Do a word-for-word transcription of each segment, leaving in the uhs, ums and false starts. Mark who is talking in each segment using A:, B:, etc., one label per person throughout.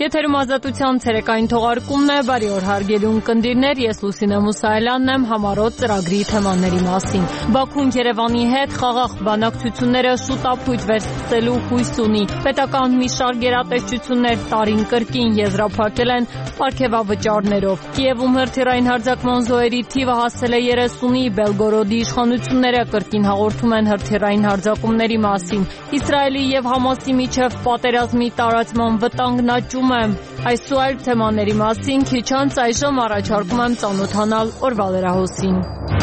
A: Եթերում ազատության ցերեկային թողարկումն է, բարի օր հարգելի ունկնդիրներ, ես Լուսինե Մուսայելյանն եմ համառոտ ծրագրի թեմաների մասին։ Բաքուն Երևանի հետ խաղաղ բանակցությունները շուտապույտ վերսկսելու հույս ունի։ Պետական մի շարք գերատեսչություններ տարին կրկին եզրափակել են պարգևավճարներով։ Կիևում հրթիռային հարձակման զոհերի թիվը հասել է երեսունի, Բելգորոդի իշխանությունները կրկին հաղորդում են հրթիռային հարձակումների մասին։ Իսրայելի եւ Համասի միջև պատերազմի տարածման վտանգն աճում է։ Այս ու այլ թեմաների մասին քիչ անց այժմ առաջարկում եմ ծանոթանալ օրվա լրահոսին։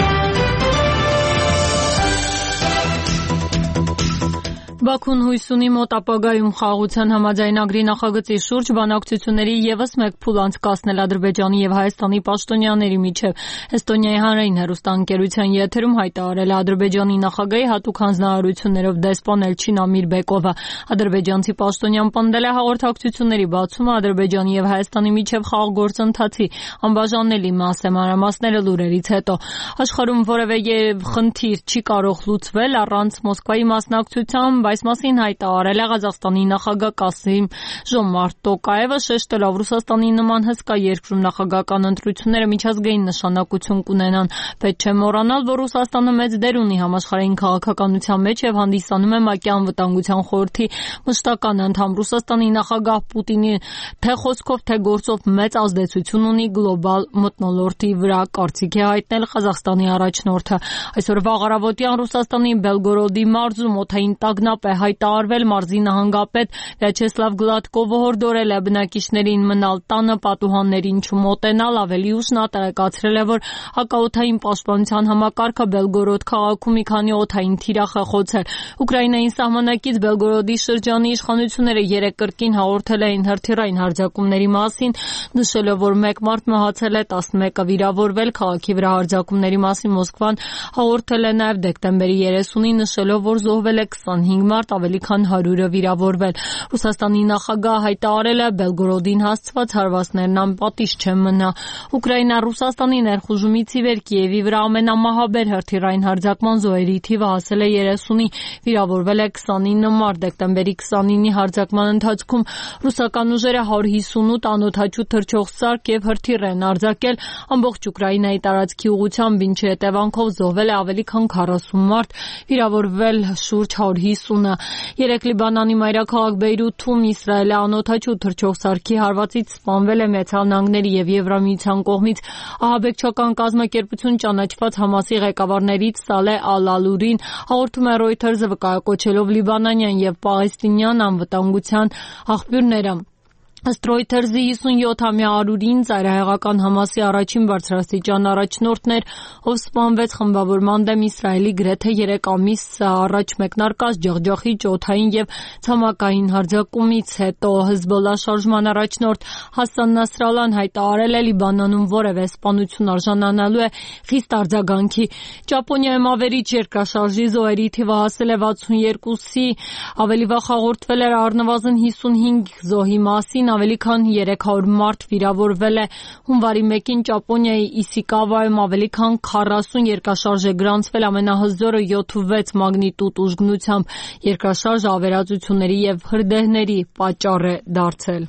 A: Բաքուն հույս ունի մոտ ապագայում խաղաղության համաձայնագրի նախագծի շուրջ բանակցությունների ևս մեկ փուլ անցկացնել Ադրբեջանի եւ Հայաստանի պաշտոնյաների միջև։ Էստոնիայի հանրային հեռուստաընկերության եթերում հայտարարել է Ադրբեջանի նախագահի հատուկ հանձնարարություններով դեսպան Էլչին Ամիրբեկովը։ Ադրբեջանցի պաշտոնյան պնդել է հաղորդակցությունների բացումը Ադրբեջանի եւ Հայաստանի միջև խաղաղ գործընթացի անբաժանելի մաս է, մանրամասները լուրերից հետո։ Աշխարհում որևէ խնդիր չի կարող լուծվել առանց Մոսկվայի մասնակցության, այս մասին հայտարարել է Ղազախստանի նախագահ Կասիմ Ժոմարտ Տոկաևը, շեշտելով Ռուսաստանի նման հսկա երկրում նախագահական ընտրությունները միջազգային նշանակություն կունենան։ Պետք չէ մոռանալ, որ Ռուսաստանը մեծ դեր ունի համաշխարհային քաղաքականության մեջ եւ հանդիսանում է ՄԱԿ-ի անվտանգության խորհրդի մշտական անդամ։ Ռուսաստանի նախագահ Պուտինի թե խոսքով, թե գործով մեծ ազդեցություն ունի գլոբալ մթնոլորտի վրա, կարծիք է հայտնել Ղազախստանի առաջնորդը։ Այսօր վաղ առավոտյան Ռուսաստանի Բելգորոդի մարզում օդային տագնապ է հայտարարվել, մարզի նահանգապետ Վյաչեսլավ Գլադկովը հորդորել է բնակիչներին մնալ տանը, պատուհաններին չմոտենալ, ավելի ուշ նա տեղեկացրել է, որ հակաօդային պաշտպանության համակարգը Բելգորոդ քաղաքում մի քանի օդային թիրախ է խոցել։ Ուկրաինային սահմանակից Բելգորոդի շրջանի իշխանությունները երեկ կրկին հաղորդել էին հրթիռային հարձակումների մասին, նշելով, որ մեկ մարդ մահացել է, տասնմեկը վիրավորվել։ Քաղաքի վրա հարձակումների մասին Մոսկվան հաղորդել է նաև դեկտեմբերի երեսունին, նշելով, որ զոհվել է քսանհինգ մարդ, ավելի քան հարյուրը վիրավորվել։ Ռուսաստանի նախագահը հայտարարել է Բելգորոդին հասցված հարվածներն անպատիժ չեն մնա։ Ուկրաինա Ռուսաստանի ներխուժումից ի վեր Կիևի վրա ամենամահաբեր հրթիռային հարձակման զոհերի թիվը հասել է երեսունի, վիրավորվել է քսանինը մարդ։ Դեկտեմբերի քսանինի հարձակման ընթացքում ռուսական ուժերը հարյուր հիսունութ անօդաչու թռչող սարք եւ հրթիռ են արձակել ամբողջ Ուկրաինայի տարածքի ուղղությամբ, ինչի հետևանքով զոհվել է ավելի քան քառասուն մարդ, վիրավորվել շուրջ հարյուր հիսունը։ Երեկ Լիբանանի մայրաքաղաք Բեյրութում Իսրայելի անօդաչու թռչող սարքի հարվածից սպանվել է Միացյալ Նահանգների եւ Եվրամիության կողմից ահաբեկչական կազմակերպություն ճանաչված Համասի ղեկավարներից Սալեհ Ալ-Ալուրին, հաղորդում է Reuters-ը, վկայակոչելով լիբանանյան եւ պաղեստինյան անվտանգության աղբյուրները։ Ըստ Reuters-ի հիսունյոթամյա Արուրին ծայրահեղական Համասի առաջին բարձրաստիճան առաջնորդն էր, ով սպանվեց խմբավորման դեմ Իսրայելի գրեթե երեք ամիս առաջ մեկնարկած ջախջախիչ օդային եւ ցամաքային հարձակումից հետո։ Հեզբոլլա շարժման առաջնորդ Հասան Նասրալլան հայտարարել է Լիբանանում որևէ սպանություն արժանանալու է խիստ արձագանքի։ Ճապոնիայում ավերիչ երկրաշարժի զոհերի թիվը հասել է վաթսունյոթի, ավելի վաղ հաղորդվել էր առնվազն հիսունհինգ զոհի մասին, ավելի քան երեք հարյուր մարդ վիրավորվել է։ Հունվարի մեկին Ճապոնիայի Իսիկավայում ավելի քան քառասուն երկրաշարժ է գրանցվել, ամենահզորը յոթ ու վեց մագնիտուդ ուժգնությամբ։ Երկրաշարժը ավերածությունների եւ հրդեհների պատճառ է դարձել։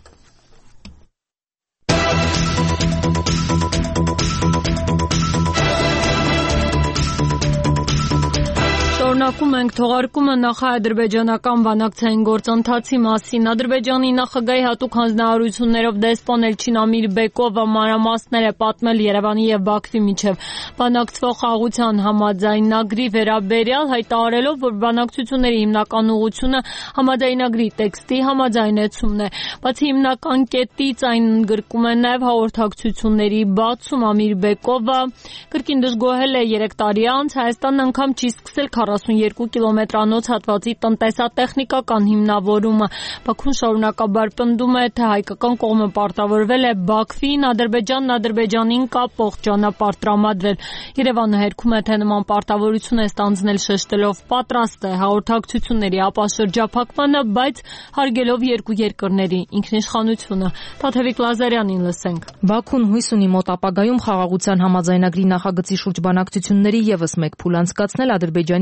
A: Շարունակում ենք թողարկումը նախա-ադրբեջանական բանակցային գործընթացի մասին։ Ադրբեջանի նախագահի հատուկ հանձնարարություններով դեսպան Էլչին Ամիրբեկովը մանրամասներ է պատմել Երևանի եւ Բաքվի միջև բանակցվող խաղաղության համաձայնագրի վերաբերյալ, հայտարարելով, որ բանակցությունների հիմնական ուղղությունը համաձայնագրի տեքստի համաձայնեցումն է։ Բացի հիմնական կետից այն ընդգրկում է նաև հաղորդակցությունների բացում։ Ամիրբեկովը կրկին դժգոհել է երեք տարի անց Հայաստանն անգամ չի սկսել քառասունյոթ կիլոմետրանոց հատվածի տնտեսատեխնիկական հիմնավորումը։ Բաքուն շարունակաբար պնդում է, թե հայկական կողմը պարտավորվել է Բաքվին Ադրբեջանն Ադրբեջանին կապող ճանապարհ տրամադրել։ Երևանը հերքում է, թե նման պարտավորություն է ստանձնել, շեշտելով պատրաստ է հաղորդակցությունների ապա շրջափակմանը, բայց հարգելով երկու երկրների ինքնիշխանությունը։ Տաթևիկ Լազարյանին լսենք։
B: Բաքուն հույս ունի մոտ ապագայում խաղաղության համաձայնագրի նախագծի շուրջ բանակցությունների ևս մեկ փուլ անցկացնել Ադրբեջանի եւ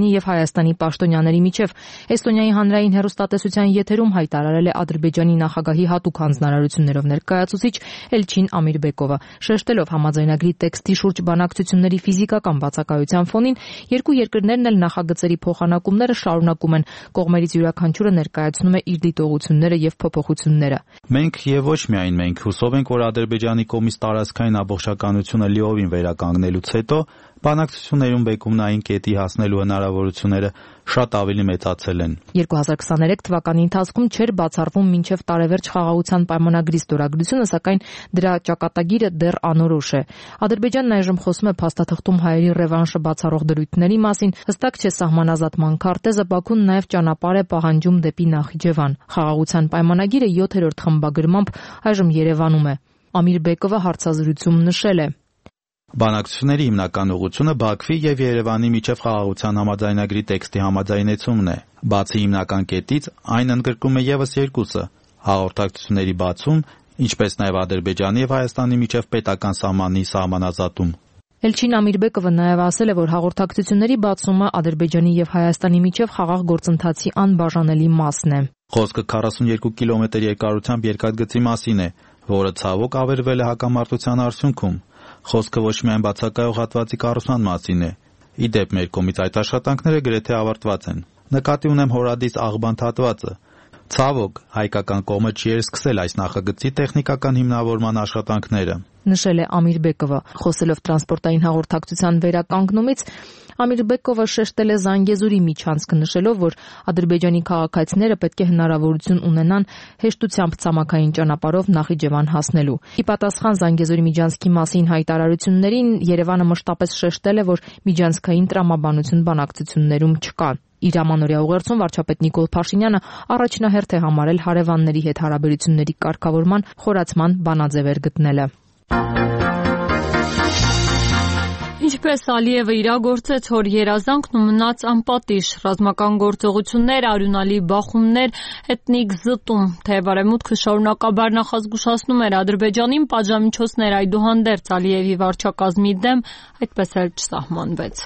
B: Հայաստանի պաշտոնյաների միջև։ Էստոնիայի հանրային հեռուստատեսության եթերում հայտարարել է Ադրբեջանի նախագահի հատուկ հանձնարարություններով ներկայացուցիչ Էլչին Ամիրբեկովը, շեշտելով համաձայնագրի տեքստի շուրջ բանակցությունների ֆիզիկական բացակայության ֆոնին, երկու երկրներն էլ նախագծերի փոխանակումները շարունակում են, կողմերից յուրաքանչյուրը ներկայացնում է իր դիտողությունները եւ փոփոխությունները։
C: Մենք եւ ոչ միայն մենք հուսով ենք, որ Ադրբեջանի կողմից տարածքային ամբողջականությունը լիովին վերականգնելուց հետո բանակցություններում բեկումնային կետի հասնելու հնարավորությունները շատ ավելի մեծացել են։
B: երկու հազար քսաներեք թվականի ընթացքում չէր բացառվում մինչև տարեվերջ խաղաղության պայմանագրի ստորագրությունը, սակայն դրա ճակատագիրը դեռ անորոշ է։ Ադրբեջանն այժմ խոսում է փաստաթղթում հայերի ռևանշը բացառող դրույթների մասին, հստակ չէ սահմանազատման քարտեզը, Բաքուն նաև ճանապարհ է պահանջում դեպի Նախիջևան։ Խաղաղության պայմանագիրը յոթերորդ խմբագրմամբ այժմ Երևանում է։ Ամիրբեկովը հարցազրույցում նշել է.
C: Բանակցությունների հիմնական ուղղությունը Բաքվի եւ Երևանի միջև խաղաղության համաձայնագրի տեքստի համաձայնեցումն է։ Բացի հիմնական կետից, այն ընդգրկում է եւս երկուսը՝ հաղորդակցությունների բացում, ինչպես նաև Ադրբեջանի եւ Հայաստանի միջև պետական սահմանի սահմանազատում։
B: Էլչին Ամիրբեկովը նաև ասել է, որ հաղորդակցությունների բացումը Ադրբեջանի եւ Հայաստանի միջև խաղաղ գործընթացի անբաժանելի մասն է։
C: Խոսքը քառասունյոթ կիլոմետր երկարությամբ երկաթգծի մասին է, որը ցավոք ավերվել է հակամարտության արդյունքում։ Խոսքը ոչ միայն բացակայող հատվածի կառուցման մասին է։ Ի դեպ, մեր կողմից այդ աշխատանքները գրեթե ավարտված են։ Նկատի ունեմ Հորադիս Աղբանդ հատվածը։ Ցավոք, հայկական կողմը չի էր սկսել այս նախագծի տեխնիկական հիմնավորման աշխատանքները,
B: նշել է Ամիրբեկովը։ Խոսելով տրանսպորտային հաղորդակցության վերականգնումից, Ամիրբեկովը շեշտել է Զանգեզուրի միջանցքը, նշելով, որ Ադրբեջանի քաղաքացիները պետք է հնարավորություն ունենան հեշտությամբ ցամաքային ճանապարհով Նախիջևան հասնելու։ Ի պատասխան Զանգեզուրի միջանցքի մասին հայտարարություններին Երևանը մշտապես շեշտել է, որ միջանցքային տրամաբանություն բանակցություններում չկա։ Իր ամանորյա ուղերձում վարչապետ Նիկոլ Փաշինյանը առաջնահերթ է համարել հարևանների հետ հարաբերությունների կարգավորման խորացման բանաձևեր գտնելը։
A: Ինչպես Ալիևը իրագործեց հոր երազանքն ու մնաց անպատիժ, ռազմական գործողություններ, արյունալի բախումներ, էթնիկ զտում, թե Արևմուտքը շարունակաբար նախազգուշացնում էր Ադրբեջանին պատժամիջոցներ այդուհանդերձ Ալիևի վարչակազմի դեմ, այդպես էլ չսահմանվեց։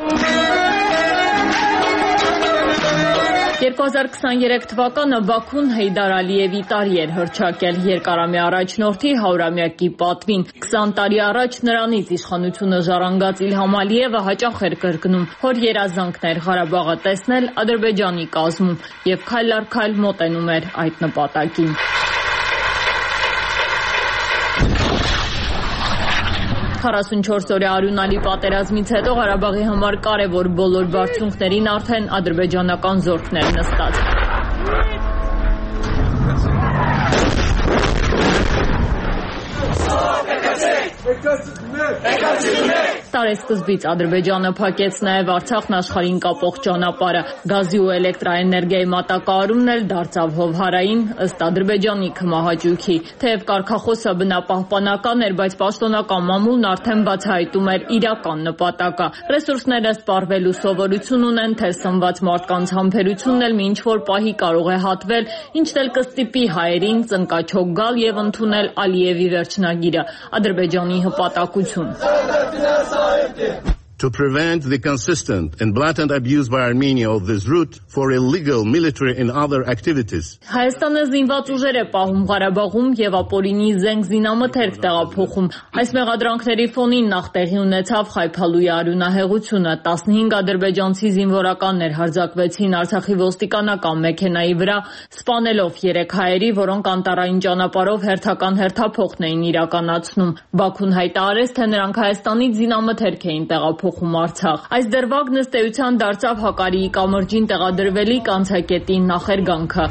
A: երկու հազար քսաներեք թվականը Բաքուն Հեյդար Ալիևի տարի էր հռչակել երկարամյա առաջնորդի հարյուրամյակի պատվին։ քսան տարի առաջ նրանից իշխանությունը ժառանգած Իլհամ Ալիևը հաճախ էր կրկնում, որ երազանքն էր Ղարաբաղը տեսնել Ադրբեջանի կազմում եւ քայլ առ քայլ մոտենում էր այդ նպատակին։ քառասունչորս օրյա արյունալի պատերազմից հետո Ղարաբաղի համար կարևոր բոլոր բարձունքներին արդեն ադրբեջանական զորքներ նստած։ Տարեսկզբից Ադրբեջանը փակեց նաև Արցախն աշխարհին կապող ճանապարհը։ Գազի ու էլեկտրաէներգիայի մատակարարումն էլ դարձավ հովհարային ըստ Ադրբեջանի քմահաճույքի։ Թեև կարգախոսը բնապահպանական էր, բայց պաշտոնական մամուլն արդեն բացահայտում էր իրական նպատակը։ Ռեսուրսները սպառվելու սովորություն ունեն, թե սնված մարդկանց համբերությունն էլ մի ինչ-որ պահի կարող է հատվել, ինչն էլ կստիպի հայերին ծնկաչոք գալ եւ ընդունել Ալիևի վերջնագիրը՝ Ադրբեջանի հպատակություն։
D: To prevent the consistent and blatant abuse by Armenia of this route for illegal military and other activities.
A: Հայաստանը զինված ուժեր է պահում Ղարաբաղում եւ ապօրինի զենք զինամթերք տեղափոխում։ Այս մեղադրանքների ֆոնին նախ տեղի ունեցավ Խայփալուի արյունահեղությունը։ տասնհինգ ադրբեջանցի զինվորականներ հարձակվեցին Արցախի ոստիկանական մեքենայի վրա, սպանելով երեք հայերի, որոնք անտառային ճանապարհով հերթական հերթափոխն էին իրականացնում։ Բաքուն հայտարարեց, թե նրանք Հայաստանից զինամթերք էին տեղափոխում Արցախ։ Այս դրվագն ըստ էության դարձավ Հակարիի կամրջին տեղադրվելիք անցակետի նախերգանքը։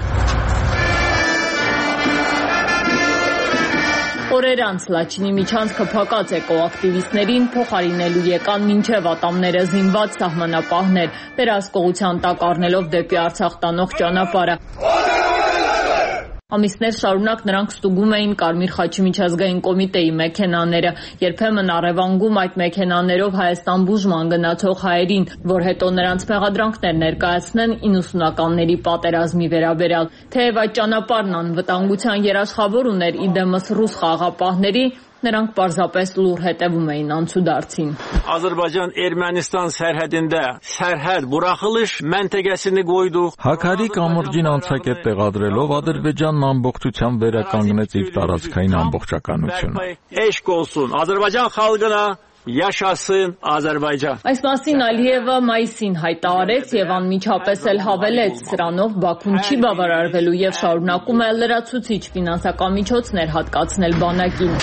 A: Օրեր անց Լաչինի միջանցքը փակած էկոակտիվիստներին փոխարինելու եկան մինչև ատամները զինված սահմանապահներ, վերահսկողության տակ առնելով դեպի Արցախ տանող ճանապարհը։ Ամիսներ շարունակ նրանք ստուգում էին Կարմիր խաչի միջազգային կոմիտեի մեքենաները, երբեմն առևանգում այդ մեքենաներով Հայաստան բուժման գնացող հայերին, որ հետո նրանց մեղադրանքներ ներկայացնեն իննսունականների պատերազմի վերաբերյալ։ Թեև այդ ճանապարհն անվտանգության երաշխավոր ուներ ի դեմս ռուս խաղաղապահների, նրանք պարզապես լուր հետևում էին անցուդարձին։
E: Azərbaycan-Ermənistan sərhədində sərhəd buraxılış məntəqəsini qoyduq.
F: Հաքարի կամրջին անցակետ տեղադրելով Ադրբեջանն ամբողջությամբ վերականգնեց իր տարածքային ամբողջականությունը։
E: Eşq olsun Azərbaycan xalqına. Yaşasın Azərbaycan։
A: Այս մասին Ալիևը մայիսին հայտարարեց եւ անմիջապես էլ հավելեց, սրանով Բաքուն չի բավարարվելու եւ շարունակում է լրացուցիչ ֆինանսական միջոցներ հատկացնել բանակին։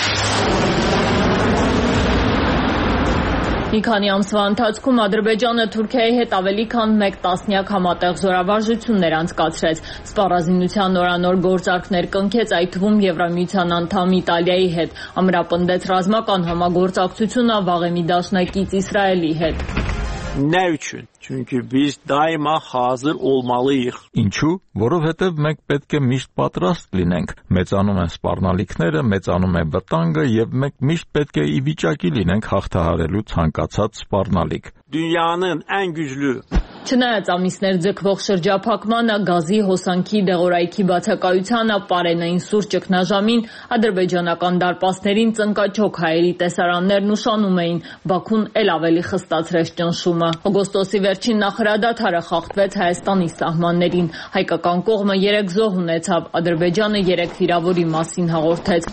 A: Մի քանի ամսվա ընթացքում Ադրբեջանը Թուրքիայի հետ ավելի քան մեկ տասնյակ համատեղ զորավարժություններ անցկացրեց, սպառազինության նորանոր գործարքներ կնքեց, այդ թվում Եվրամիության անդամ Իտալիայի հետ, ամրապնդեց ռազմական համագործակցությունը վաղեմի դաշնակից Իսրայելի հետ։
E: Nə üçün? Çünki biz daima hazır olmalıyıq.
F: Ինչու? Որովհետև մենք պետք է միշտ պատրաստ լինենք։ Մեծանում են սպառնալիքները, մեծանում է վտանգը եւ մենք միշտ պետք է ի վիճակի լինենք հաղթահարելու ցանկացած սպառնալիք։
E: Dünyanın ən güclü
A: Չնայած ամիսներ ձգվող շրջափակմանը, գազի, հոսանքի, դեղորայքի բացակայությանը, պարենային սուր ճգնաժամին, ադրբեջանական դարպասներին ծնկաչոք հայերի տեսարաններն ուշանում էին, Բաքուն էլ ավելի խստացրեց ճնշումը։ Օգոստոսի վերջին նախարարադադարը խախտվեց Հայաստանի սահմաններին, հայկական կողմը երեք զոհ ունեցավ, Ադրբեջանը երեք վիրավորի մասին հաղորդեց։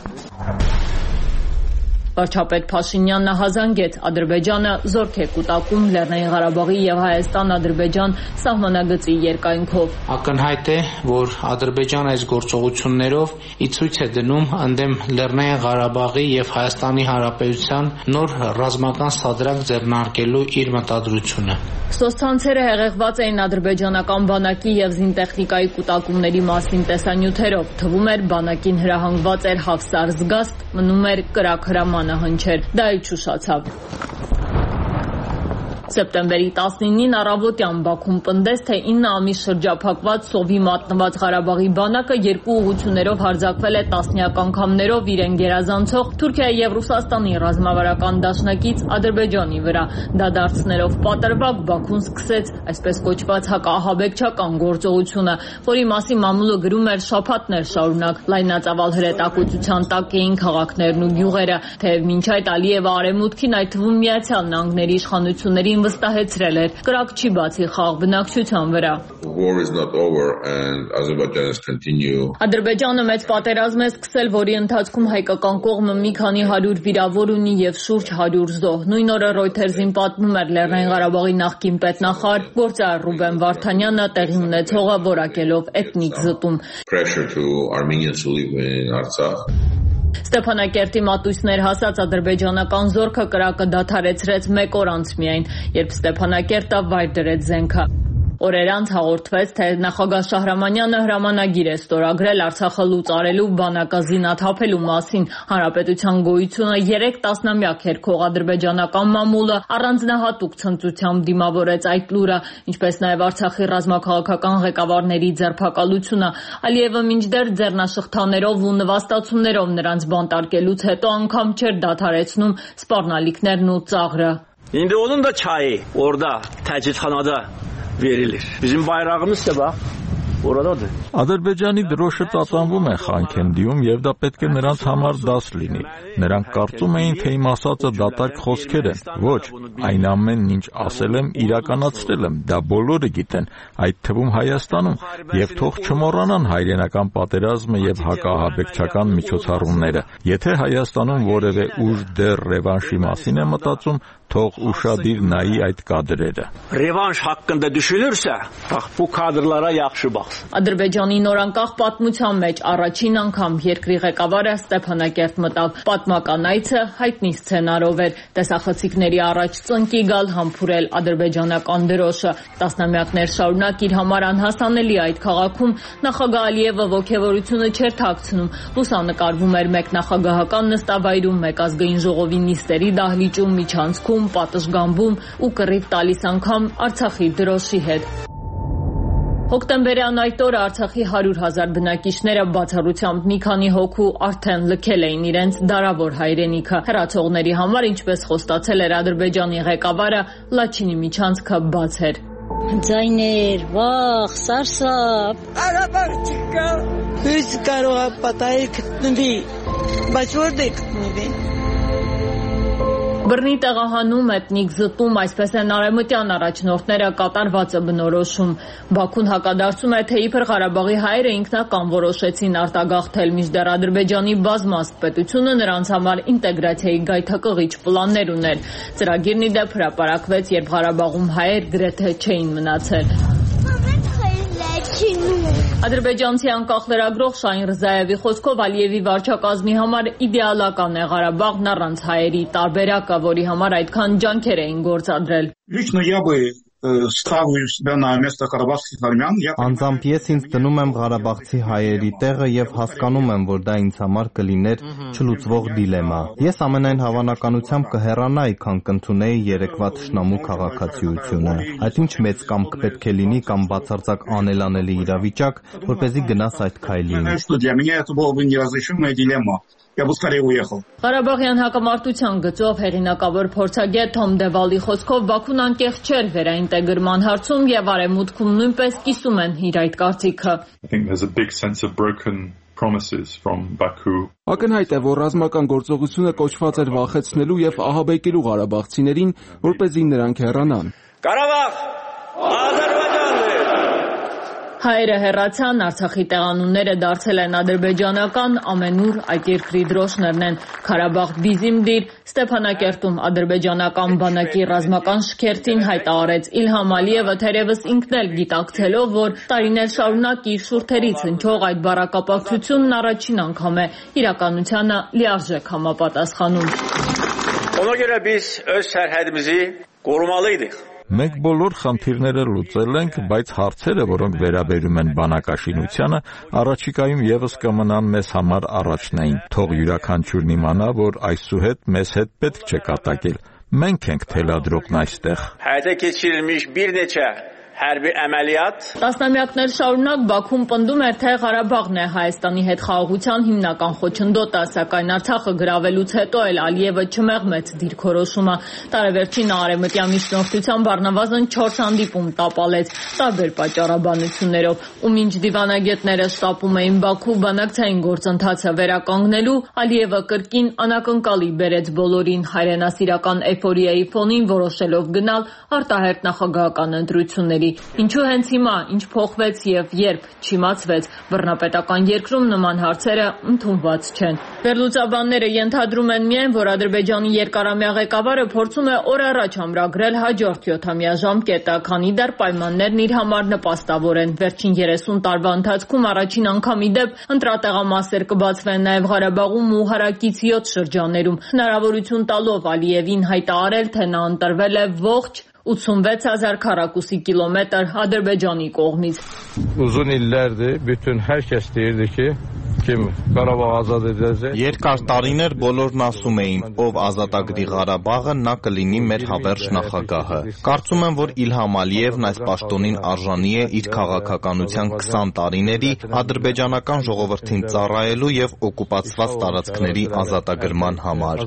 A: Վարչապետ Փաշինյանն հազանգեց, Ադրբեջանը զորք է կուտակում Լեռնային Ղարաբաղի եւ Հայաստան-Ադրբեջան սահմանագծի երկայնքով։
G: Ակնհայտ է, որ Ադրբեջանը այս գործողություններով ի ցույց է դնում ընդդեմ Լեռնային Ղարաբաղի եւ Հայաստանի Հանրապետության նոր ռազմական սադրանք ձեռնարկելու իր մտադրությունը։
A: Սոցցանցերը հեղեղված էին ադրբեջանական բանակի եւ զինտեխնիկայի կուտակումների մասին տեսանյութերով, թվում էր բանակին հրահանգված էր Հավսար զգաստ, մնում էր կրակ հրամանը հնչեր, դա էլ չուշացավ։ Սեպտեմբերի տասնինին առավոտյան Բաքուն պնդեց, թե ինը ամիս շրջափակված սովի մատնված Ղարաբաղի բանակը երկու ուղղություններով հարձակվել է տասնյակ անգամներով իրեն գերազանցող Թուրքիայի եւ Ռուսաստանի ռազմավարական դաշնակից Ադրբեջանի վրա։ Դա դարձնելով պատրվակ Բաքուն սկսեց այսպես կոչված հակաահաբեկչական գործողությունը, որի մասին մամուլը գրում էր շաբաթներ շարունակ։ Լայնածավալ հրետակոծության տակ էին քաղաքներն ու գյուղերը, թեև մինչ այդ Ալիևը արևմուտքին, այդ թվում Միացյալ Նահանգների իշխանությունների վստահեցրել էր, կրակ չի բացի խաղ բնակչության վրա։ Ադրբեջանը մեծ պատերազմ է սկսել, որի ընթացքում հայկական կողմը մի քանի հարյուր վիրավոր ունի եւ շուրջ հարյուր զոհ։ Նույն օրը Reuters-ին պատմում էր Լեռնային Ղարաբաղի նախկին պետնախարար գործարար Ռուբեն Վարդանյանը տեղի ունեցողը որակելով էթնիկ զտում։ Ստեփանակերտի մատույցներ հասած ադրբեջանական զորքը կրակը դադարեցրեց մեկ օր անց միայն, երբ Ստեփանակերտը վայր դրեց զենքը։ Օրեր անց հաղորդվեց, թե նախագահ Շահրամանյանը հրամանագիր է ստորագրել Արցախը լուծարելու բանակը զինաթափելու մասին։ Հանրապետության գոյությունը երեք տասնամյակ հերքող ադրբեջանական մամուլը առանձնահատուկ ցնծությամբ դիմավորեց այդ լուրը, ինչպես նաև Արցախի ռազմաքաղաքական ղեկավարների ձերբակալությունը։ Ալիևը մինչդեռ ձեռնաշղթաներով ու նվաստացումներով նրանց բանտարկելուց հետո անգամ չէր դադարեցնում սպառնալիքներն ու ծաղրը։
E: İndi onun da çayı orada təcridxanada verilir. Bizim bayrağımız da bax oradadır.
F: Ադրբեջանի դրոշը ծածանվում է Խանքենդիում եւ դա պետք է նրանց համար դաս լինի։ Նրանք կարծում էին, թե իմ ասածը դատարկ խոսքեր են։ Ոչ, այն ամենն ինչ ասել եմ, իրականացրել եմ, դա բոլորը գիտեն, այդ թվում Հայաստանում, եւ թող չմոռանան հայրենական պատերազմը եւ հակաահաբեկչական միջոցառումները։ Եթե Հայաստանում որևէ ուժ դեռ ռևանշի մասին է մտածում, թող ուշադիր նայի այդ կադրերը։
E: Ռևանշ haqqında düşünürsə, bax bu kadrlara yaxşı baxsın։
A: Ադրբեջանի նորանկախ պատմության մեջ առաջին անգամ երկրի ղեկավարը Ստեփանակերտ մտավ։ Պատմական այցը հայտնի սցենարով էր։ Տեսախցիկների առաջ ծնկի գալ համբուրել ադրբեջանական դրոշը։ Տասնամյակներ շարունակ իր համար անհասանելի այդ քաղաքում նախագահ Ալիևը ոգևորությունը չէր թաքցնում։ Լուսանկարվում էր մեկ նախագահական նստավայրում, մեկ ազգային ժողովի նիստերի դահլիճում, միջանցքում, պատշգամբում ու կռիվ տալիս անգամ Արցախի դրոշի հետ։ Հոկտեմբերյան այդ օրը Արցախի հարյուր հազար բնակիչները բացառությամբ մի քանի հոգու արդեն լքել էին իրենց դարավոր հայրենիքը։ Հեռացողների համար, ինչպես խոստացել էր Ադրբեջանի ղեկավարը, Լաչինի միջանցքը բաց էր։
H: Ձայներ, վախ, սարսափ, Ղարաբաղ չկա։ Հույս կարող է պատահել գտնվի, բայց որտե՞ղ գտնվի։
A: Բռնի տեղահանում, էթնիկ զտում, այսպես են արևմտյան առաջնորդները կատարվածը բնորոշում։ Բաքուն հակադարձում է, թե Իբր Ղարաբաղի հայերը ինքնական որոշեցին արտագաղթել, մինչդեռ Ադրբեջանի բազմազգ պետությունը նրանց համար ինտեգրացիայի գայթակղիչ պլաններ ուներ։ Ծրագիրն ի դեպ հրապարակվեց, երբ Ղարաբաղում հայեր գրեթե չէին մնացել։ Ադրբեջանցի անկախ լրագրող Շահին Ռզայևի խոսքով Ալիևի վարչակազմի համար իդեալական է Ղարաբաղն առանց հայերի, տարբերակը, որի համար այդքան ջանքեր էին գործադրել։
I: Անձամբ ես ինձ դնում եմ ղարաբաղցի հայերի տեղը եւ հասկանում եմ, որ դա ինձ համար կլիներ չլուծվող դիլեմա։ Ես ամենայն հավանականությամբ կհեռանայի, քան կընդունեի երեկվա թշնամու քաղաքացիությունը։ Այդ ինչ մեծ կամք պետք է լինի կամ բացարձակ անելանելի իրավիճակ, որպեսզի գնաս այդ քայլին։
A: Ղարաբաղյան հակամարտության գծով հեղինակավոր փորձագետ Թոմ Դևալի խոսքով Բաքուն անկեղծ չէր վերաինտեգրման հարցում եւ Արևմուտքում նույնպես կիսում են իր այդ կարծիքը։
J: Ակնհայտ է, որ ռազմական գործողությունը կոչված էր վախեցնելու եւ ահաբեկելու ղարաբաղցիներին, որպեսզի նրանք հեռանան։
E: Ղարաբաղ, Ադրբեջանն է։
A: Հայերը հեռացան, Արցախի տեղանունները դարձել են ադրբեջանական, ամենուր այդ երկրի դրոշներն են։ Ղարաբաղ Բիզիմդիր, Ստեփանակերտում ադրբեջանական բանակի ռազմական շքերթին հայտարարեց Իլհամ Ալիևը, թերևս ինքն էլ գիտակցելով, որ տարիներ շարունակ իր շուրթերից հնչող այդ բառակապակցությունն առաջին անգամ է իրականությանը լիարժեք համապատասխանում։
E: Ona görə biz öz sərhədimizi qorumalıydıq։
F: Մենք բոլոր խնդիրները լուծել ենք, բայց հարցերը, որոնք վերաբերում են բանակաշինությանը, առաջիկայում եւս կմնան մեզ համար առաջնային։ Թող յուրաքանչյուրն իմանա, որ այսուհետ մեզ հետ պետք չէ կատակել։ Մենք ենք թելադրողն այստեղ։
E: Həyata keçirilmiş bir neçə hərbi əməliyyat
A: Տասնամյակներ շարունակ Բաքուն պնդում էր, թե Ղարաբաղն է Հայաստանի հետ խաղաղության հիմնական խոչընդոտը, սակայն Արցախը գրավելուց հետո էլ Ալիևը չմեղմեց դիրքորոշումը։ Տարեվերջին արևմտյան միջնորդությամբ առնվազն չորս հանդիպում տապալեց տարբեր պատճառաբանություններով, ու մինչ դիվանագետները շտապում էին Բաքու բանակցային գործընթացը վերականգնելու, Ալիևը կրկին անակնկալի բերեց բոլորին հայրենասիրական էйֆորիայի ֆոնին, որոշելով գնալ արտահերթ նախագահական ընտրությունների։ Ինչու հենց հիմա, ինչ փոխվեց եւ երբ չիմացվեց, բռնապետական երկրում նման հարցերը ընդունված չեն։ Վերլուծաբանները ենթադրում են միայն, որ Ադրբեջանի երկարամյա ղեկավարը փորձում է օր առաջ ամրագրել հաջորդ յոթամյա ժամկետը, քանի դեռ պայմաններն իր համար նպաստավոր են։ Վերջին երեսուն տարվա ընթացքում առաջին անգամ ի դեպ ընտրատեղամասեր կբացվեն նաեւ Ղարաբաղում ու հարակից յոթ շրջաններում, հնարավորություն տալով Ալիևին հայտարարել, թե նա ընտրվել է ողջ ութսունվեց հազար քառակուսի կիլոմետր Ադրբեջանի կողմից։
K: Uzun illərdir bütün hər kəs deyirdi ki, kim Qarabağ azad edəcək։
I: Երկար տարիներ բոլորն ասում էին, ով ազատագրի Ղարաբաղը, նա կլինի մեր հավերժ նախագահը։ Կարծում եմ, որ Իլհամ Ալիևն այս պաշտոնին արժանի է իր քաղաքականության քսան տարիների ադրբեջանական ժողովրդին ծառայելու եւ օկուպացված տարածքների ազատագրման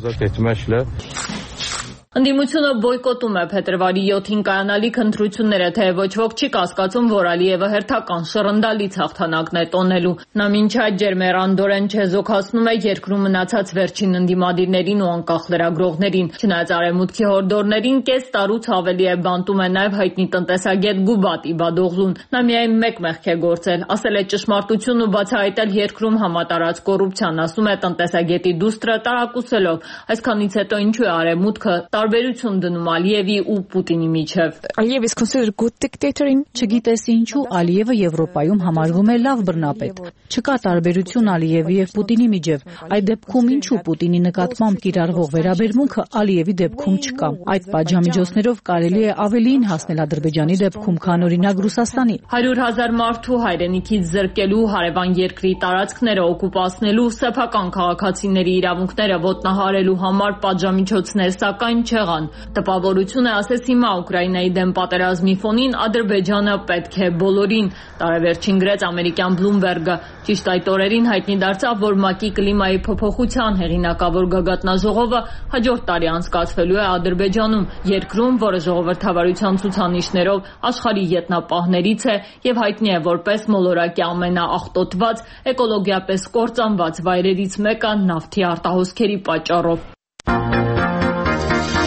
I: համար։
A: Ընդդիմությունը բոյկոտում է փետրվարի յոթին կայանալիք ընտրությունները, թե ոչ ոք չի կասկածում, որ Ալիևը հերթական շռնդալից հաղթանակն է տոնելու։ Նա մինչ այդ ջերմեռանդորեն չեզոքացնում է երկրում մնացած վերջին ընդդիմադիրներին ու անկախ լրագրողներին։ Չնայած արևմուտքի հորդորներին, կես տարուց ավելի է բանտում է նաև հայտնի տնտեսագետ Գուբատ Իբադօղլուն։ Նա միայն մեկ մեղք է գործել, ասել է ճշմարտությունն ու բացահայտել երկրում համատարած կոռուպցիան, ասում է տնտեսագետի դուստրը, տարակուսելով, այսքանից հետո ինչու է արևմուտքը տարբերություն դնում Ալիևի ու Պուտինի միջև։
L: Ալիև is considered good dictator in չգիտես ինչու Ալիևը Եվրոպայում համարվում է լավ բռնապետ։ Չկա տարբերություն Ալիևի եւ Պուտինի միջև։ Այդ դեպքում ինչու Պուտինի նկատմամբ կիրառվող վերաբերմունքը Ալիևի դեպքում չկա։ Այդ պատժամիջոցներով կարելի է ավելին հասնել Ադրբեջանի դեպքում, քան օրինակ Ռուսաստանի։
A: հարյուր հազար մարդու հայրենիքից զրկելու, հարևան երկրի տարածքները օկուպացնելու, սեփական քաղաքացիների իրավունքները ոտնահարելու համար պատժամիջոցներ, սակայն չեղան։ Տպավորություն է, ասես հիմա Ուկրաինայի դեմ պատերազմի ֆոնին Ադրբեջանը պետք է բոլորին, տարեվերջին գրեց ամերիկյան Bloomberg-ը։ Ճիշտ այդ օրերին հայտնի դարձավ, որ ՄԱԿ-ի կլիմայի փոփոխության հեղինակավոր գագաթնաժողովը հաջորդ տարի անցկացվելու է Ադրբեջանում, երկրում, որը ժողովրդավարության ցուցանիշներով աշխարհի ետնապահներից է եւ հայտնի է որպես մոլորակի ամենաաղտոտված, էկոլոգիապես կործանված վայրերից մեկը նավթի արտահոսքերի պատճառով։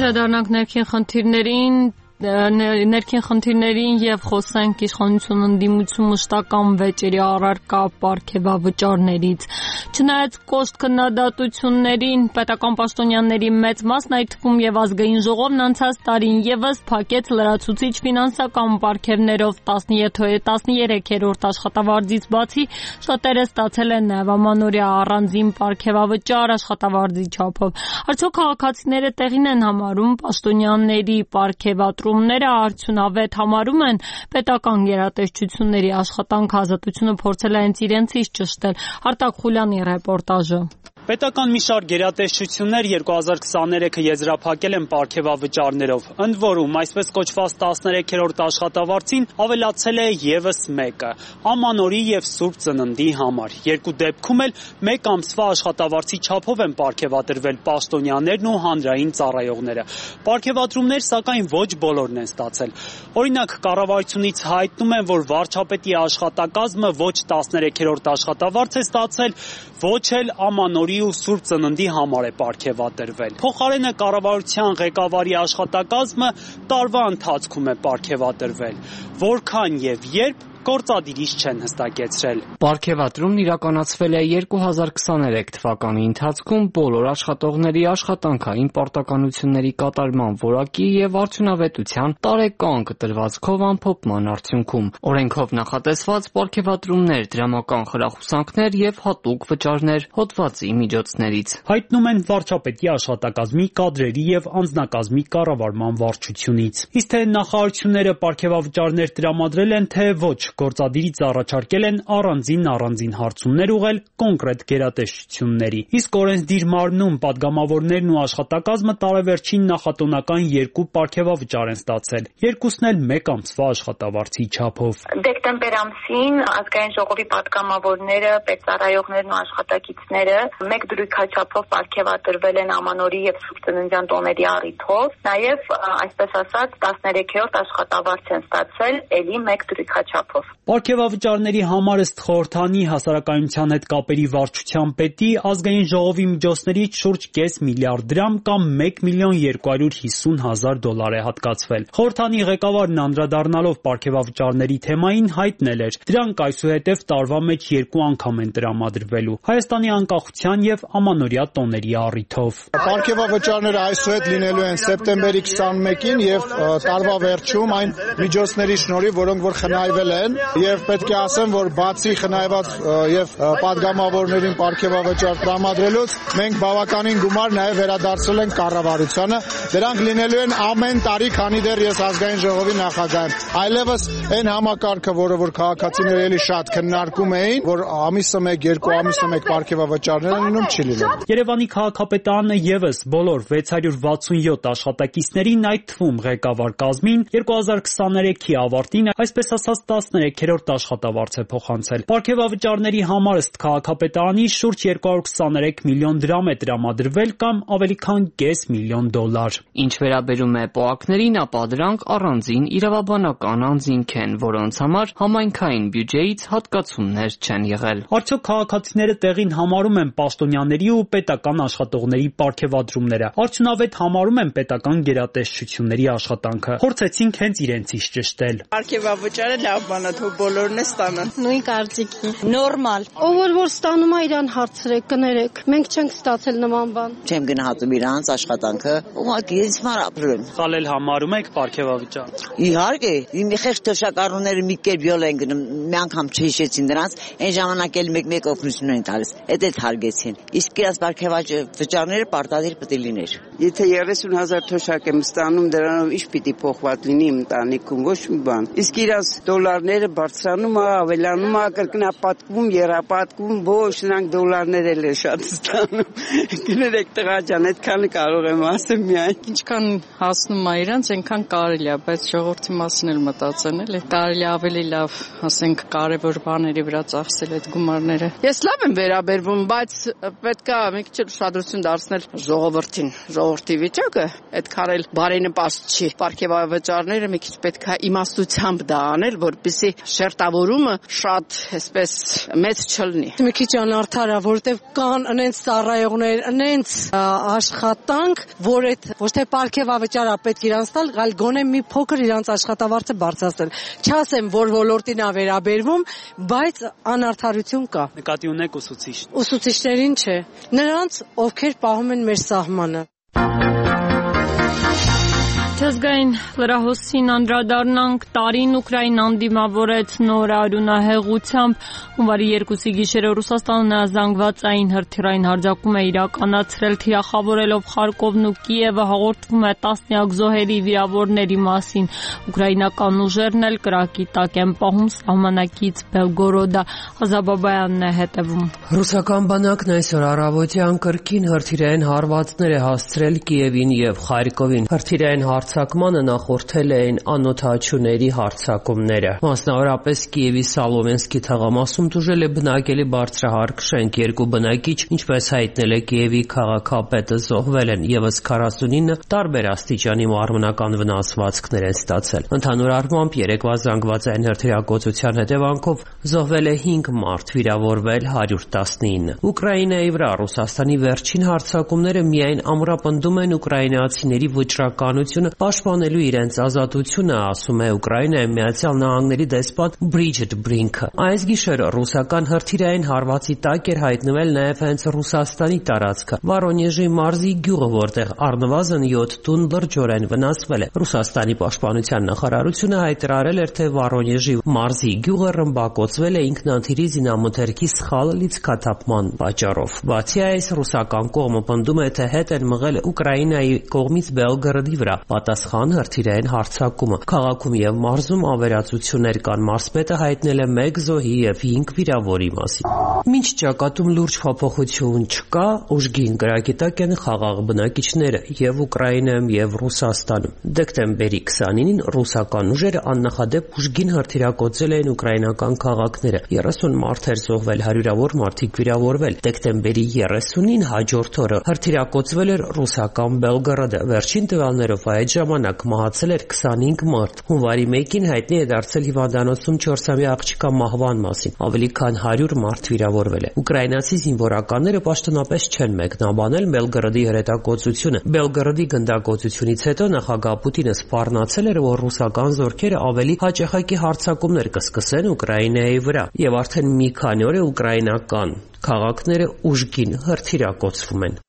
A: Վերադառնանք ներքին խնդիրներին ներքին խնդիրներին եւ խոսենք իշխանություն ընդդիմություն մշտական վեճերի առարկա պարգևավճարներից։ Չնայած կոշտ քննադատություններին, պետական պաշտոնյաների մեծ մասն, այդ թվում եւ ազգային ժողովն անցած տարին եւս փակեց լրացուցիչ ֆինանսական պարգևներով տասնյոթերորդ աշխատավարձից բացի շատերը ստացել են նաեւ ամանորյա առանձին պարգևավճար աշխատավարձի չափով։ Արդյոք քաղաքացիները տեղին են համարում պաշտոնյաների պարգևատրում արդյունավետ համարում են պետական գերատեսչությունների աշխատանք ազատությունը փորձել է հենց իրենցից ճշտել։ Արտակ Խուլյանի ռեպորտաժը։
M: Պետական մի շարք գերատեսչություններ երկու հազար քսաներեքը եզրափակել են պարգևավճարներով, ընդ որում այսպես կոչված տասներեքերորդ աշխատավարձին ավելացել է եւս մեկը՝ ամանորի եւ Սուրբ Ծննդի համար։ Երկու դեպքում էլ մեկ ամսվա աշխատավարձի չափով են պարգևատրվել պաշտոնյաներն ու հանրային ծառայողները։ Պարգևատրումներ, սակայն ոչ բոլորն են ստացել։ Օրինակ, կառավարությունից հայտնում են, որ վարչապետի աշխատակազմը ոչ տասներեքերորդ աշխատավարձ է ստացել, ոչ էլ ամանորի ու Սուրբ Ծննդի համար է պարգևատրվել։ Փոխարենը կառավարության ղեկավարի աշխատակազմը տարվա ընթացքում է պարգևատրվել։ Որքան եւ երբ գործադիրից չեն հստակեցրել։
N: Պարգևատրումն իրականացվել է երկու հազար քսաներեք թվականի ընթացքում բոլոր աշխատողների աշխատանքային պարտականությունների կատարման որակի եւ արդյունավետության տարեկան կտրվածքով ամփոփման արդյունքում։ Օրենքով նախատեսված պարգևատրումներ, դրամական խրախուսանքներ եւ հատուկ վճարներ հոդվածի միջոցներից։
M: Հայտնում են վարչապետի աշխատակազմի կադրերի եւ անձնակազմի կառավարման վարչությունից։ Իսկ թե նախարարությունները պարգևավճարներ տրամադրել են, թե ոչ, գործադիրից առաջարկել են առանձին առանձին հարցումներ ուղղել կոնկրետ գերատեսչությունների։ Իսկ օրենսդիր մարմնում падգամավորներն ու աշխատակազմը տարեվերջին նախատոնական երկու պարգևավճար են ստացել, երկուսն էլ մեկ ամսվա աշխատավարձի չափով։
O: Դեկտեմբեր ամսին ազգային ժողովի падգամավորները, պետծառայողներն ու աշխատակիցները մեկ դրույքաչափով պարգևատրվել են ամանորի եւ Սուրբ Ծննդյան տոների առիթով, նաեւ այսպես ասած տասներեքերորդ աշխատավարձ են ստացել ելի մեկ դրույքաչափով։
M: Պարգևավճարների համար ըստ խորհրդանի հասարակայնության հետ կապերի վարչության պետի ազգային ժողովի միջոցներից շուրջ կես միլիարդ դրամ կամ մեկ միլիոն երկու հարյուր հիսուն հազար դոլար է հատկացվել։ Խորհրդանի ղեկավարն անդրադառնալով պարգևավճարների թեմային հայտնել էր, դրանք այսուհետև տարվա մեջ երկու անգամ են տրամադրվելու՝ Հայաստանի անկախության եւ ամանորյա տոների առիթով։
P: Պարգևավճարները այսուհետ լինելու են սեպտեմբերի քսանմեկին եւ տարվա վերջում այն միջոցների շնորհիվ, որոնք որ խնայվել են, եւ պետք է ասեմ, որ բացի խնայված եւ падգամավորներին պարգևավճար տրամադրելուց մենք բավականին գումար նաեւ վերադարձրել ենք կառավարությանը։ Դրանք լինելու են ամեն տարի, քանի դեռ ես ազգային ժողովի նախագահ եմ։ Այլևս այն համակարգը, որը որ քաղաքացիները էլի շատ քննարկում էին, որ ամիսը մեկ, երկու ամիսը մեկ պարգևավճարներ են լինում, չի լինում։
M: Երևանի քաղաքապետարանը եւս բոլոր վեց հարյուր վաթսունյոթ աշխատակիցներին, այդ թվում ղեկավար կազմին երկու հազար քսաներեքի ավարտին այսպես ասած տասներեքերորդ աշխատավարձ է փոխանցել։ Պարգևավճարների համար ըստ քաղաքապետարանի շուրջ երկու հարյուր քսաներեք միլիոն դրամ է տրամադրվել կամ ավելի քան կես միլիոն դոլար։
N: Ինչ վերաբերում է պոակներին, ապա դրանք առանձին իրավաբանական անձինք են, որոնց համար համայնքային բյուջեից հատկացումներ չեն եղել։
M: Արդյոք քաղաքացիները տեղին համարում են պաշտոնյաների ու պետական աշխատողների պարգևատրումները, արդյունավետ համարում են պետական գերատեսչությունների աշխատանքը։ Փորձեցինք հենց իրենցից ճշտել։
Q: Պարգևավճարը լավ բան է, թող բոլորն է ստանան։
R: Նույն կարծիքի։ Նորմալ։ Ով որ ստանում է իրան հարցրեք, կներեք։ Մենք չենք ստացել նման բան։
S: Չեմ գնահատում իրանց աշխատանքը, ուղղակի ինձ համար ապրում։
M: Խալել համարում եք պարգևավճար։
S: Իհարկե, մի խեղճ թոշակառուները մի կերպ յոլ են գնում, մի անգամ չհիշեցին դրանց, այն ժամանակ էլ մեկ-մեկ օգնություն են տալիս։ Էդ էլ հարգեցին։ Իսկ իրաց պարգևավճարները պարտադիր պետք է լիներ։
Q: Եթե երեսուն հազար թոշակ եմ ստանում, դրանով ինչ պիտի փոխված լինի իմ ընտանիքում, ոչ մի բան։ Իսկ իրաց դոլարները բարձրանում է, ավելանում է, կրկնապատկվում, եռապատկվում, ոչ նրանք դոլարներ էլ է շատ ստանում։ Գներեք տղա ջան, այդքանը կարող եմ ասեմ միայն։
T: Ինչքան հասնում է իրանց, այնքան կարելի է, բայց ժողովրդի մասին էլ մտածեն էլի։ Կարելի ավելի լավ, ասենք, կարևոր բաների վրա ծախսել այդ գումարները։
U: Ես լավ եմ վերաբերվում, բայց պետք է մի քիչ ուշադրություն դարձնել ժողովրդին։
T: ժողովրդի վիճակը, այդքան էլ բարենպաստ չի։ Պարգևավճարները մի քիչ պետք է իմաստությամբ դա անել, որպեսզի շերտավորումը շատ այսպես մեծ չլինի։
R: Մի քիչ անարդար է, որովհետև կան անենց ծառայողներ, անենց աշխատանք, որ այդ ոչ թե պարգևավճարա պետք իրանց տալ, այլ գոնե մի փոքր իրանց աշխատավարձը բարձրացնել։ Չասեմ, որ ոլորտին է վերաբերվում, բայց անարդարություն կա։
M: Նկատի ունեք ուսուցիչ։
R: Ուսուցիչներին չէ, նրանց, ովքեր պահում են մեր սահմանը։
A: Չազգային լրահոսին անդրադառնանք, տարին Ուկրաինան դիմավորեց նոր արյունահեղությամբ, հունվարի երկուսի գիշերը Ռուսաստանը նրազանգվածային հրթիռային հարձակում է իրականացրել, թիրախավորելով Խարկովն ու Կիևը, հաղորդվում է տասնյակ զոհերի վիրավորների մասին։ Ուկրաինական ուժերն էլ կրակի տակ են պահում սահմանակից Բելգորոդը։ Ազաբաբայանն է հետևում։
U: Ռուսական բանակն այսօր առավոտյան կրկին հրթիռային հարվածներ է հասցրել Կիևին եւ Խարկովին։ Հրթիռային հարձակմանը նախորդել էին անօթաչուների հարձակումները։ Մասնավորապես Կիևի Սալոմենսկի թաղամասում տուժել է բնակելի բարձրահարկ շենք, երկու բնակիչ, ինչպես հայտնել է Կիևի քաղաքապետը, զոհվել են, եւս քառասունինը տարբեր աստիճանի մարմնական վնասվածքներ են ստացել։ Ընդհանուր առմամբ երեկվա զանգվածային հրթիռակոծության հետևանքով զոհվել է հինգ մարդ, վիրավորվել հարյուր տասնինը։ Ուկրաինայի վրա Ռուսաստանի վերջին հարձակումները միայն ամրապնդում են ուկրաինացիների վճռականությունը պաշտպանելու իրենց ազատությունը, ասում է Ուկրաինայի Միացյալ Նահանգների դեսպան Բրիջիտ Բրինքը։ Այս գիշերը ռուսական հրթիռային հարվածի տակ էր հայտնվել նաև հենց Ռուսաստանի տարածքը, Վորոնեժի մարզի գյուղը, որտեղ առնվազն յոթ տուն լրջորեն վնասվել է։ Ռուսաստանի պաշտպանության նախարարությունը հայտարարել էր, թե Վորոնեժի մարզի գյուղը ռմբակոծվել է ինքնաթիռի զինամթերքի սխալ լիցքաթափման պատճառով։ Բացի այս, ռուսական կողմը պնդում է, թե հետ են մղել Ուկրաինայի կողմից Բելգորոդի վրա պատասխան հրթիռային հարձակումը։ Քաղաքում եւ մարզում ավերածություններ կան։ Մարզպետը հայտնել է մեկ զոհի եւ հինգ վիրավորի մասին։ Մինչ ճակատում լուրջ փոփոխություն չկա, ուժգին կրակի տակ են խաղաղ բնակիչները եւ Ուկրաինայում եւ Ռուսաստանում։ Դեկտեմբերի քսանինին ռուսական ուժերը աննախադեպ ուժգին հրթիռակոծել էին ուկրաինական քաղաքները։ երեսուն մարդ էր զոհվել, հարյուրավոր մարդիկ վիրավորվել։ Դեկտեմբերի երեսունին հաջորդ օրը հրթիռակոծվել էր ռուսական Բելգորոդը։ Վերջին տվյալներով այդ ժամանակ մահացել էր քսանհինգ մարդ։ Հունվարի մեկին հայտնի է դարձել հիվանդանոցում չորսամյա աղջկա մահվան մասին։ Ավելի քան հարյուր մարդ վիրավորվել է։ Ուկրաինացի զինվորականները պաշտոնապես չեն մեկնաբանել Բելգորոդի հրետակոծությունը։ Բելգորոդի գնդակոծությունից հետո նախագահ Պուտինը սպառնացել էր, որ ռուսական զորքերը ավելի հաճախակի հարձակումներ կսկսեն Ուկրաինայի վրա, եւ արդեն մի քանի օր է ուկրաինական քաղաքները ուժգին հրթիռակոծվում են։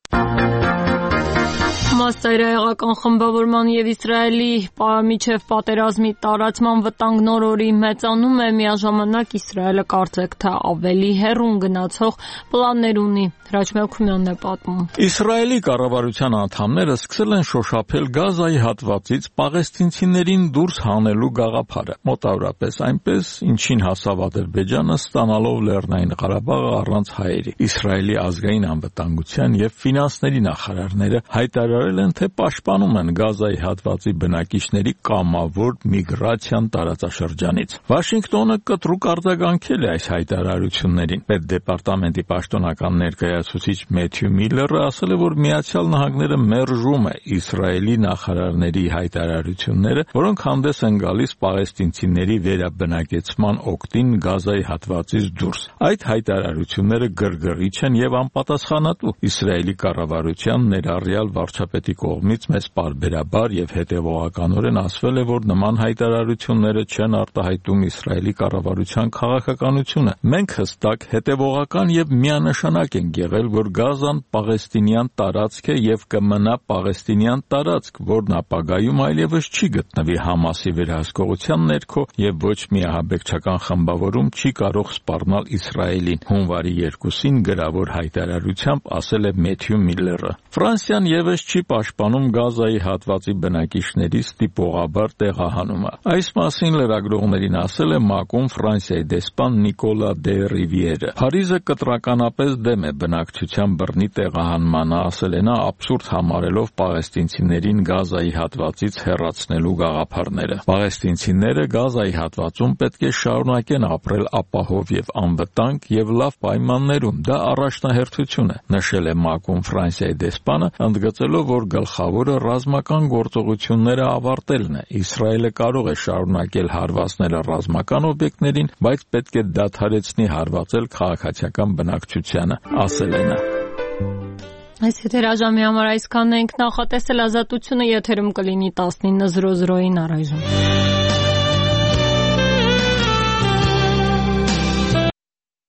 A: Համաստայրահեղական խմբավորման եւ Իսրայելի միջև պատերազմի տարածման վտանգ նոր օրի մեծանում է, միաժամանակ Իսրայելը կարծեք թե ավելի հեռուն գնացող պլաններ ունի։ Հրաչ Մելքումյանն է պատմում։
F: Իսրայելի կառավարության անդամները սկսել են շոշափել Գազայի հատվածից պաղեստինցիներին դուրս հանելու գաղափարը, մոտավորապես այնպես, ինչին հասավ Ադրբեջանը, ստանալով Լեռնային Ղարաբաղը առանց հայերի։ Իսրայելի ազգային անվտանգության եւ ֆինանսների նախարարները հայտարարել են, թե պաշտպանում են Գազայի հատվածի բնակիչների կամավոր միգրացիան տարածաշրջանից։ Վաշինգտոնը կտրուկ արձագանքել է այս հայտարարություններին։ Պետդեպարտամենտի պաշտոնական ներկայացուցիչ Մեթյու Միլլերը ասել է, որ Միացյալ Նահանգները մերժում է Իսրայելի նախարարների հայտարարությունները, որոնք հանդես են գալիս պաղեստինցիների վերաբնակեցման օգտին Գազայի հատվածից դուրս։ Այդ հայտարարությունները գրգռիչ են եւ անպատասխանատու։ Իսրայելի կառավարության ներառյալ վարչապետի կողմից մեծ պարբերաբար եւ հետեւողականորեն ասվել է, որ նման հայտարարությունները չեն արտահայտում Իսրայելի կառավարության քաղաքականությունը։ Մենք հստակ, հետեւողական եւ միանշանակ ենք եղել, որ Գազան պաղեստինյան տարածք է եւ կմնա պաղեստինյան տարածք, որն ապագայում այլևս չի գտնվի Համասի վերահսկողության ներքո եւ ոչ մի ահաբեկչական խմբավորում չի կարող սպառնալ Իսրայելին։ Հունվարի երկուսին գրավոր հայտարարությամբ ասել է Մեթյու Միլլերը։ Ֆրանսիան եւս չի պաշտպանում Գազայի հատվածի բնակիչների ստիպողաբար տեղահանումը։ Այս մասին լրագրողներին ասել է ՄԱԿ-ում Ֆրանսիայի դեսպան Նիկոլա դե Ռիվիերը։ Փարիզը կտրականապես դեմ է բնակչության բռնի տեղահանմանը, ասել է նա, աբսուրդ համարելով պաղեստինցիներին Գազայի հատվածից հեռացնելու գաղափարները։ Պաղեստինցիները Գազայի հատվածում պետք է շարունակեն ապրել ապահով եւ անվտանգ եւ լավ պայմաններում։ Դա առաջնահերթություն է, նշել է ՄԱԿ-ում Ֆրանսիայի դեսպանը, ընդգծելով, որ որ գլխավորը ռազմական գործողությունները ավարտելն է։ Իսրայելը կարող է շարունակել հարվածները ռազմական օբյեկտներին, բայց պետք է դադարեցնի հարվածել քաղաքացիական բնակչությանը, ասել է նա։
A: Այս եթերաժամի համար այսքանն ենք, նախատեսել Ազատությունը եթերում կլինի տասնինը զրո զրոյին առայժմ։